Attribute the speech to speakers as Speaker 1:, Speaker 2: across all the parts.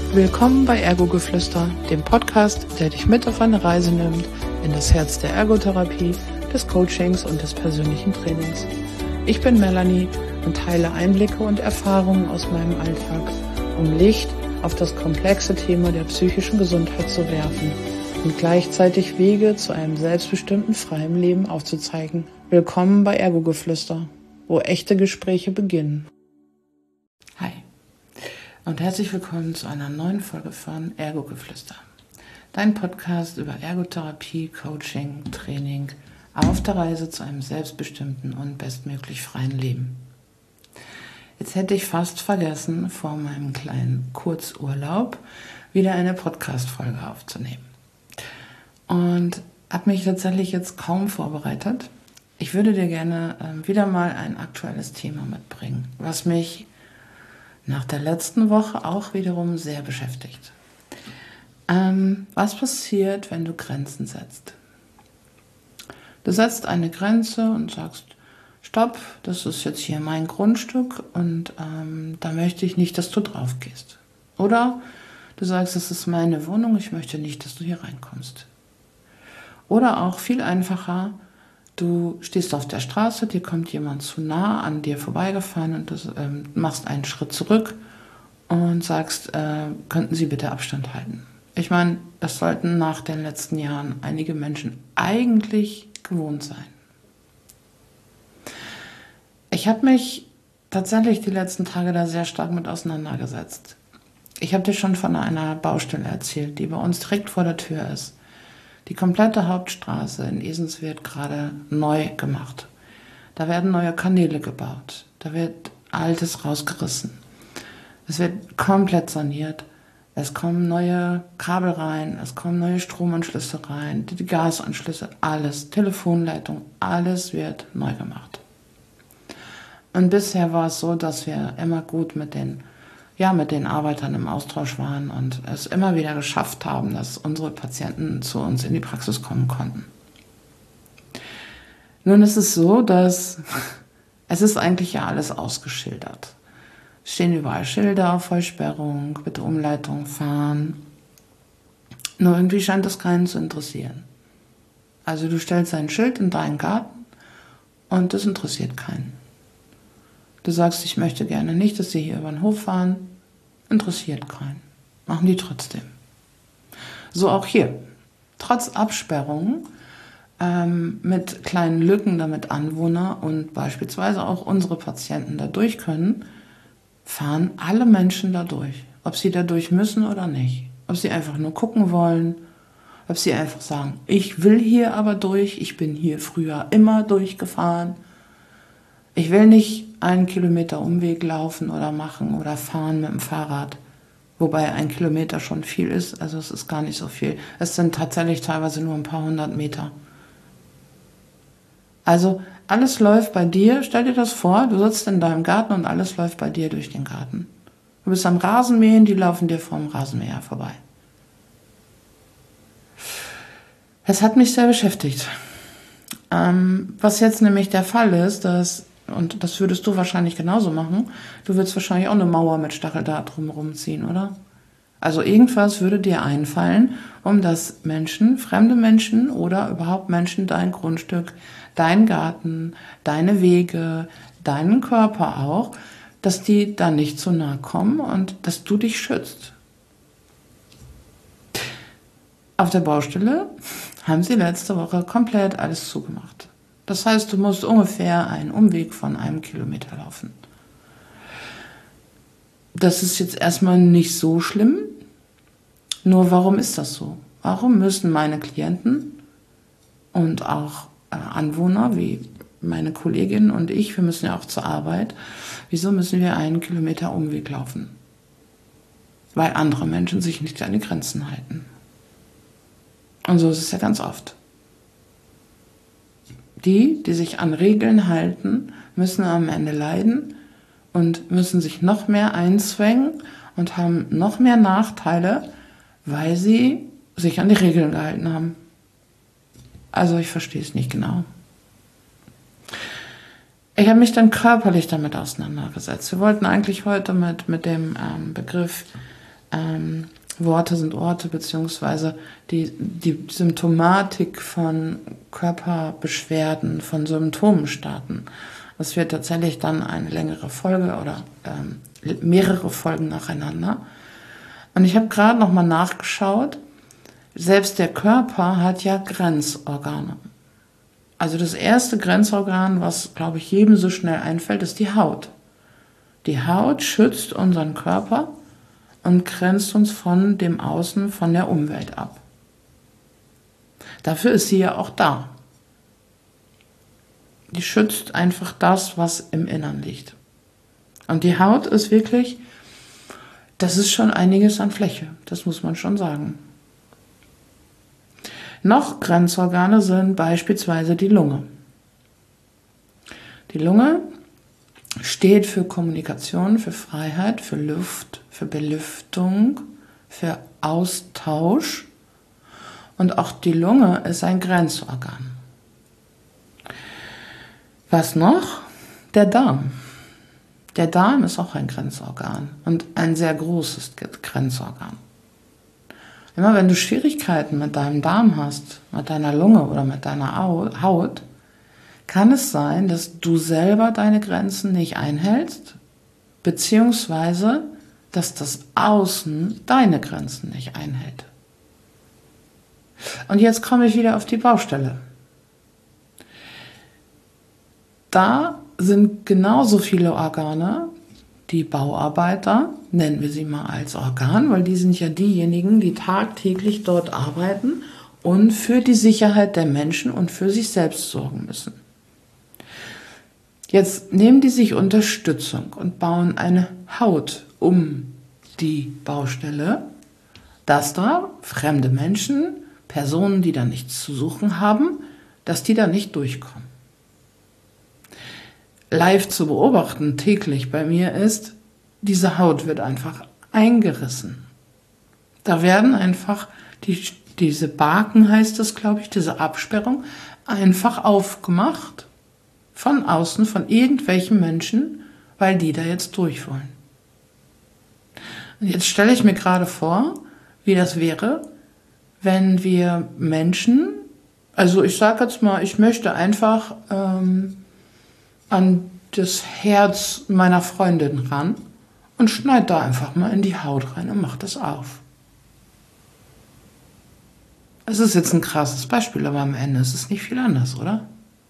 Speaker 1: Willkommen bei Ergogeflüster, dem Podcast, der dich mit auf eine Reise nimmt in das Herz der Ergotherapie, des Coachings und des persönlichen Trainings. Ich bin Melanie und teile Einblicke und Erfahrungen aus meinem Alltag, um Licht auf das komplexe Thema der psychischen Gesundheit zu werfen und gleichzeitig Wege zu einem selbstbestimmten, freien Leben aufzuzeigen. Willkommen bei Ergogeflüster, wo echte Gespräche beginnen. Hi und herzlich willkommen zu einer neuen Folge von Ergogeflüster. Dein Podcast über Ergotherapie, Coaching, Training auf der Reise zu einem selbstbestimmten und bestmöglich freien Leben. Jetzt hätte ich fast vergessen, vor meinem kleinen Kurzurlaub wieder eine Podcast-Folge aufzunehmen. Und habe mich tatsächlich jetzt kaum vorbereitet. Ich würde dir gerne wieder mal ein aktuelles Thema mitbringen, was mich nach der letzten Woche auch wiederum sehr beschäftigt. Was passiert, wenn du Grenzen setzt? Du setzt eine Grenze und sagst, stopp, das ist jetzt hier mein Grundstück und da möchte ich nicht, dass du drauf gehst. Oder du sagst, das ist meine Wohnung, ich möchte nicht, dass du hier reinkommst. Oder auch viel einfacher, du stehst auf der Straße, dir kommt jemand zu nah an dir vorbeigefahren und du machst einen Schritt zurück und sagst, könnten Sie bitte Abstand halten. Ich meine, das sollten nach den letzten Jahren einige Menschen eigentlich gewohnt sein. Ich habe mich tatsächlich die letzten Tage da sehr stark mit auseinandergesetzt. Ich habe dir schon von einer Baustelle erzählt, die bei uns direkt vor der Tür ist. Die komplette Hauptstraße in Esens wird gerade neu gemacht. Da werden neue Kanäle gebaut. Da wird Altes rausgerissen. Es wird komplett saniert. Es kommen neue Kabel rein, es kommen neue Stromanschlüsse rein, die Gasanschlüsse, alles, Telefonleitung, alles wird neu gemacht. Und bisher war es so, dass wir immer gut mit den Arbeitern im Austausch waren und es immer wieder geschafft haben, dass unsere Patienten zu uns in die Praxis kommen konnten. Nun ist es so, dass es ist eigentlich ja alles ausgeschildert. Es stehen überall Schilder, Vollsperrung, bitte Umleitung fahren. Nur irgendwie scheint das keinen zu interessieren. Also du stellst ein Schild in deinen Garten und das interessiert keinen. Du sagst, ich möchte gerne nicht, dass sie hier über den Hof fahren. Interessiert keinen. Machen die trotzdem. So auch hier. Trotz Absperrungen, mit kleinen Lücken, damit Anwohner und beispielsweise auch unsere Patienten da durch können, fahren alle Menschen da durch. Ob sie da durch müssen oder nicht. Ob sie einfach nur gucken wollen. Ob sie einfach sagen, ich will hier aber durch. Ich bin hier früher immer durchgefahren. Ich will nicht 1 Kilometer Umweg laufen oder machen oder fahren mit dem Fahrrad. Wobei 1 Kilometer schon viel ist, also es ist gar nicht so viel. Es sind tatsächlich teilweise nur ein paar 100 Meter. Also alles läuft bei dir, stell dir das vor, du sitzt in deinem Garten und alles läuft bei dir durch den Garten. Du bist am Rasenmähen, die laufen dir vom Rasenmäher vorbei. Es hat mich sehr beschäftigt. Was jetzt nämlich der Fall ist, und das würdest du wahrscheinlich genauso machen, du würdest wahrscheinlich auch eine Mauer mit Stacheldraht drumherum ziehen, oder? Also irgendwas würde dir einfallen, um dass Menschen, fremde Menschen oder überhaupt Menschen dein Grundstück, dein Garten, deine Wege, deinen Körper auch, dass die da nicht zu nahe kommen und dass du dich schützt. Auf der Baustelle haben sie letzte Woche komplett alles zugemacht. Das heißt, du musst ungefähr einen Umweg von 1 Kilometer laufen. Das ist jetzt erstmal nicht so schlimm. Nur warum ist das so? Warum müssen meine Klienten und auch Anwohner wie meine Kollegin und ich, wir müssen ja auch zur Arbeit, wieso müssen wir 1 Kilometer Umweg laufen? Weil andere Menschen sich nicht an die Grenzen halten. Und so ist es ja ganz oft. Die sich an Regeln halten, müssen am Ende leiden und müssen sich noch mehr einzwängen und haben noch mehr Nachteile, weil sie sich an die Regeln gehalten haben. Also ich verstehe es nicht genau. Ich habe mich dann körperlich damit auseinandergesetzt. Wir wollten eigentlich heute mit dem Begriff Worte sind Orte, beziehungsweise die Symptomatik von Körperbeschwerden, von Symptomen starten. Das wird tatsächlich dann eine längere Folge oder mehrere Folgen nacheinander. Und ich habe gerade nochmal nachgeschaut, selbst der Körper hat ja Grenzorgane. Also das erste Grenzorgan, was, glaube ich, jedem so schnell einfällt, ist die Haut. Die Haut schützt unseren Körper und grenzt uns von dem Außen, von der Umwelt ab. Dafür ist sie ja auch da. Die schützt einfach das, was im Innern liegt. Und die Haut ist wirklich, das ist schon einiges an Fläche, das muss man schon sagen. Noch Grenzorgane sind beispielsweise die Lunge. Die Lunge steht für Kommunikation, für Freiheit, für Luft, für Belüftung, für Austausch. Und auch die Lunge ist ein Grenzorgan. Was noch? Der Darm. Der Darm ist auch ein Grenzorgan und ein sehr großes Grenzorgan. Immer wenn du Schwierigkeiten mit deinem Darm hast, mit deiner Lunge oder mit deiner Haut, kann es sein, dass du selber deine Grenzen nicht einhältst, beziehungsweise, dass das Außen deine Grenzen nicht einhält. Und jetzt komme ich wieder auf die Baustelle. Da sind genauso viele Organe, die Bauarbeiter, nennen wir sie mal als Organ, weil die sind ja diejenigen, die tagtäglich dort arbeiten und für die Sicherheit der Menschen und für sich selbst sorgen müssen. Jetzt nehmen die sich Unterstützung und bauen eine Haut um die Baustelle, dass da fremde Menschen, Personen, die da nichts zu suchen haben, dass die da nicht durchkommen. Live zu beobachten, täglich bei mir ist, diese Haut wird einfach eingerissen. Da werden einfach diese Baken, heißt es, glaube ich, diese Absperrung, einfach aufgemacht von außen, von irgendwelchen Menschen, weil die da jetzt durch wollen. Und jetzt stelle ich mir gerade vor, wie das wäre, wenn wir Menschen, also ich sage jetzt mal, ich möchte einfach an das Herz meiner Freundin ran und schneide da einfach mal in die Haut rein und mache das auf. Es ist jetzt ein krasses Beispiel, aber am Ende ist es nicht viel anders, oder?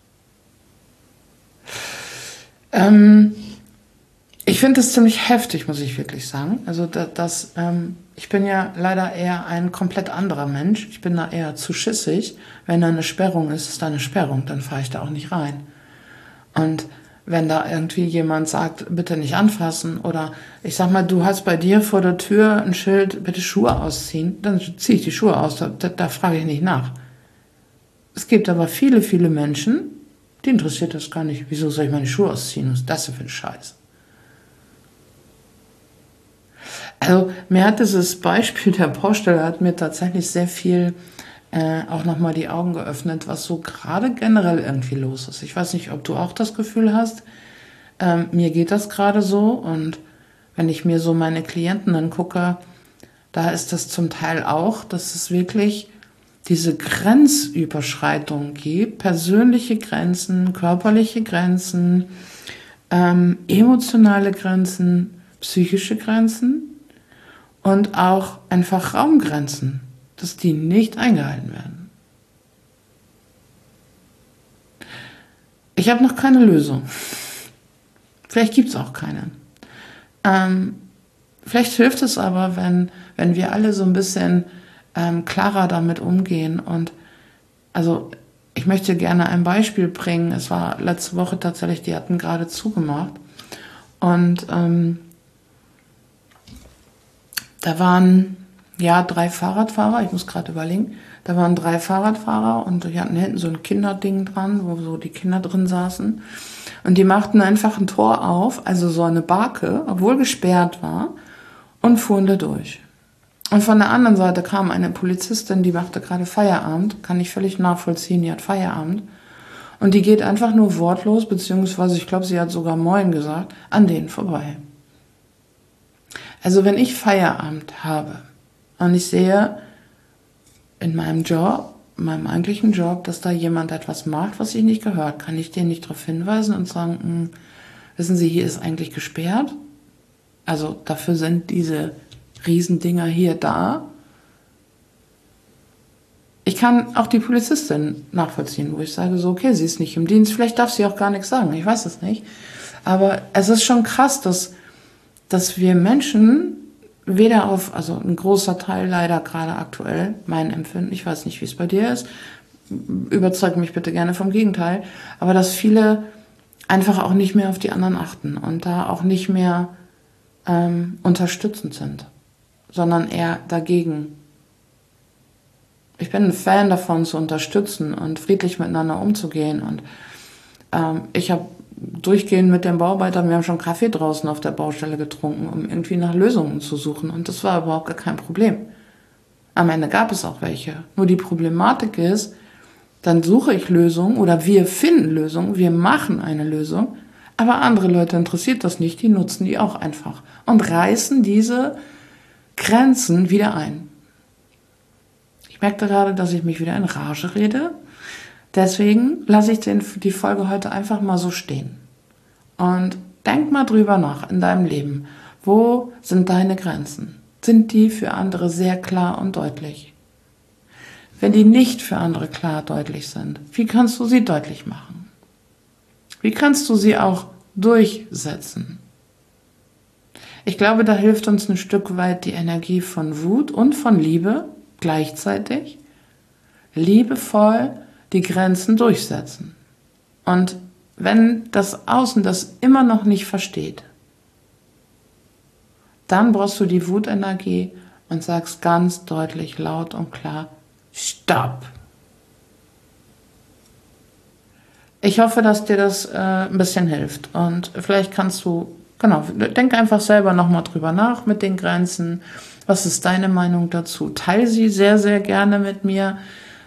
Speaker 1: Ich finde das ziemlich heftig, muss ich wirklich sagen. Also ich bin ja leider eher ein komplett anderer Mensch. Ich bin da eher zu schissig. Wenn da eine Sperrung ist, ist da eine Sperrung, dann fahre ich da auch nicht rein. Und wenn da irgendwie jemand sagt, bitte nicht anfassen, oder ich sag mal, du hast bei dir vor der Tür ein Schild, bitte Schuhe ausziehen, dann ziehe ich die Schuhe aus, da frage ich nicht nach. Es gibt aber viele, viele Menschen, die interessiert das gar nicht. Wieso soll ich meine Schuhe ausziehen? Was ist das denn für ein Scheiß? Also mir hat dieses Beispiel der Baustelle hat mir tatsächlich sehr viel auch nochmal die Augen geöffnet, was so gerade generell irgendwie los ist. Ich weiß nicht, ob du auch das Gefühl hast, mir geht das gerade so, und wenn ich mir so meine Klienten angucke, da ist das zum Teil auch, dass es wirklich diese Grenzüberschreitung gibt, persönliche Grenzen, körperliche Grenzen, emotionale Grenzen, psychische Grenzen und auch einfach Raumgrenzen, dass die nicht eingehalten werden. Ich habe noch keine Lösung. Vielleicht gibt es auch keine. Vielleicht hilft es aber, wenn wir alle so ein bisschen klarer damit umgehen. Und also ich möchte gerne ein Beispiel bringen. Es war letzte Woche tatsächlich, die hatten gerade zugemacht. Und da waren 3 Fahrradfahrer, ich muss gerade überlegen, da waren 3 Fahrradfahrer und die hatten hinten so ein Kinderding dran, wo so die Kinder drin saßen. Und die machten einfach ein Tor auf, also so eine Barke, obwohl gesperrt war, und fuhren da durch. Und von der anderen Seite kam eine Polizistin, die machte gerade Feierabend, kann ich völlig nachvollziehen, die hat Feierabend. Und die geht einfach nur wortlos, beziehungsweise ich glaube, sie hat sogar Moin gesagt, an denen vorbei. Also wenn ich Feierabend habe und ich sehe in meinem Job, in meinem eigentlichen Job, dass da jemand etwas macht, was ich nicht gehört, kann ich den nicht darauf hinweisen und sagen, wissen Sie, hier ist eigentlich gesperrt. Also dafür sind diese Riesendinger hier da. Ich kann auch die Polizistin nachvollziehen, wo ich sage, so, okay, sie ist nicht im Dienst, vielleicht darf sie auch gar nichts sagen, ich weiß es nicht. Aber es ist schon krass, dass wir Menschen weder also ein großer Teil leider gerade aktuell, mein Empfinden, ich weiß nicht, wie es bei dir ist, überzeugt mich bitte gerne vom Gegenteil, aber dass viele einfach auch nicht mehr auf die anderen achten und da auch nicht mehr unterstützend sind, sondern eher dagegen. Ich bin ein Fan davon, zu unterstützen und friedlich miteinander umzugehen. Und ich habe durchgehend mit den Bauarbeitern, wir haben schon Kaffee draußen auf der Baustelle getrunken, um irgendwie nach Lösungen zu suchen. Und das war überhaupt gar kein Problem. Am Ende gab es auch welche. Nur die Problematik ist, dann suche ich Lösungen oder wir finden Lösungen, wir machen eine Lösung, aber andere Leute interessiert das nicht, die nutzen die auch einfach und reißen diese Grenzen wieder ein. Ich merkte gerade, dass ich mich wieder in Rage rede. Deswegen lasse ich die Folge heute einfach mal so stehen. Und denk mal drüber nach in deinem Leben. Wo sind deine Grenzen? Sind die für andere sehr klar und deutlich? Wenn die nicht für andere klar deutlich sind, wie kannst du sie deutlich machen? Wie kannst du sie auch durchsetzen? Ich glaube, da hilft uns ein Stück weit die Energie von Wut und von Liebe gleichzeitig. Liebevoll die Grenzen durchsetzen. Und wenn das Außen das immer noch nicht versteht, dann brauchst du die Wutenergie und sagst ganz deutlich, laut und klar, Stopp! Ich hoffe, dass dir das ein bisschen hilft und vielleicht kannst du, denk einfach selber nochmal drüber nach mit den Grenzen. Was ist deine Meinung dazu? Teile sie sehr, sehr gerne mit mir.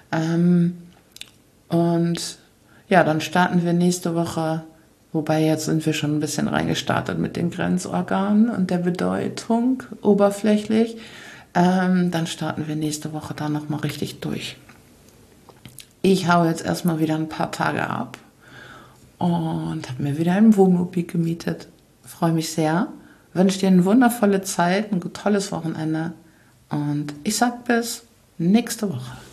Speaker 1: Und ja, dann starten wir nächste Woche, wobei jetzt sind wir schon ein bisschen reingestartet mit den Grenzorganen und der Bedeutung oberflächlich. Dann starten wir nächste Woche da nochmal richtig durch. Ich hau jetzt erstmal wieder ein paar Tage ab und habe mir wieder ein Wohnmobil gemietet. Freue mich sehr. Wünsche dir eine wundervolle Zeit, ein tolles Wochenende und ich sag bis nächste Woche.